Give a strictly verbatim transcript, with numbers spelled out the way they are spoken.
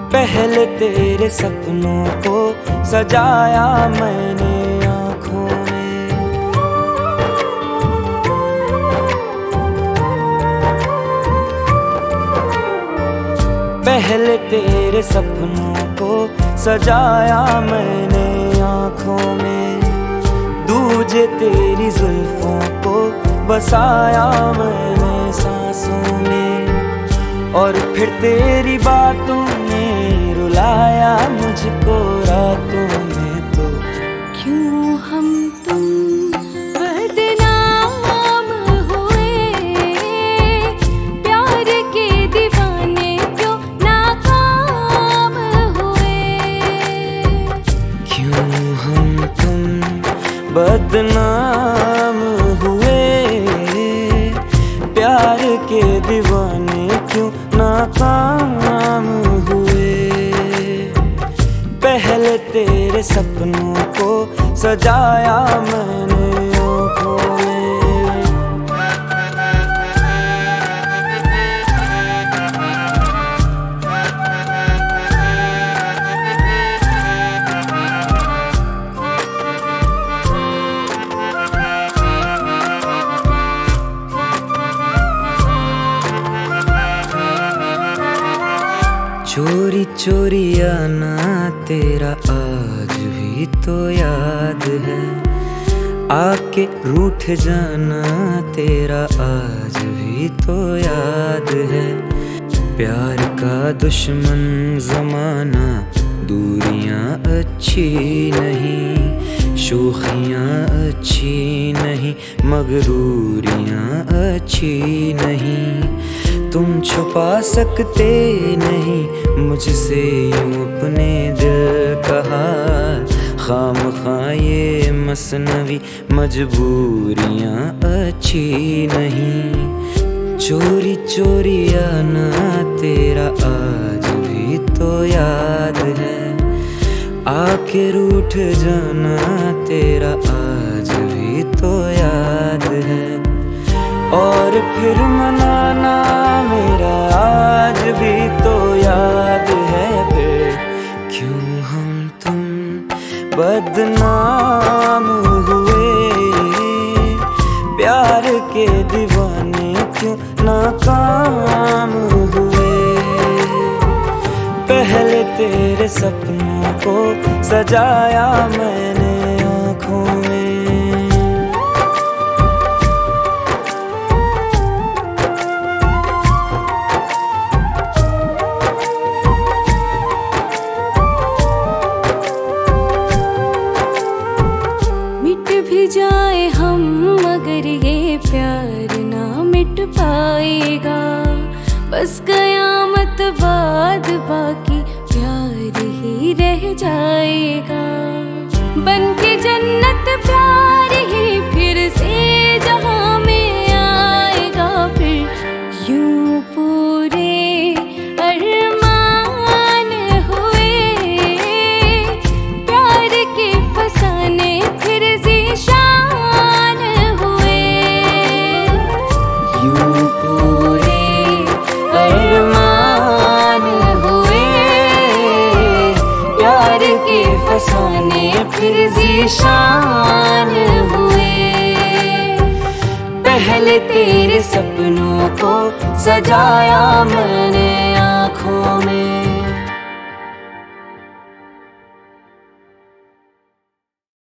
पहले तेरे सपनों को सजाया मैंने आँखों में। पहले तेरे सपनों को सजाया मैंने आँखों में, दूजे तेरी जुल्फों को बसाया मैंने सांसों में, और फिर तेरी बातों ने रुलाया मुझको रातों में। तो क्यों हम तुम बदनाम हुए, प्यार के दीवाने क्यों नाकाम हुए। क्यों हम तुम बदनाम हुए, प्यार के दीवाने क्यों नाकाम हुए। पहले तेरे सपनों को सजाया मैंने आँखों में। चोरी चोरी आना तेरा आज भी तो याद है, आके रूठ जाना तेरा आज भी तो याद है। प्यार का दुश्मन जमाना, दूरियां अच्छी नहीं, शोखियां अच्छी नहीं, मगरूरियां अच्छी नहीं। तुम छुपा सकते नहीं मुझसे यूं अपने दिल का हाल, खामखा ये मसनवी मजबूरियां अच्छी नहीं। चोरी चोरी आना तेरा आज भी तो याद है, आके रूठ जाना तेरा आज भी तो याद है, और फिर मनाना मेरा आज भी तो याद है। फिर क्यों हम तुम बदनाम हुए, प्यार के दीवाने क्यों नाकाम हुए। पहले तेरे सपनों को सजाया मैंने आँखों में। जाए हम मगर ये प्यार ना मिट पाएगा, बस कयामत बाद बाकी प्यार ही रह जाएगा। बन के जन्नत प्यार ही फिर से जहां में आएगा, फिर यूं पूरे अरमान हुए, प्यार के फसाने फिर शान हुए। यूं पूरे अरमान हुए, प्यार के फसाने फिर ज़ीशान हुए। पहले तेरे सपनों को सजाया मैंने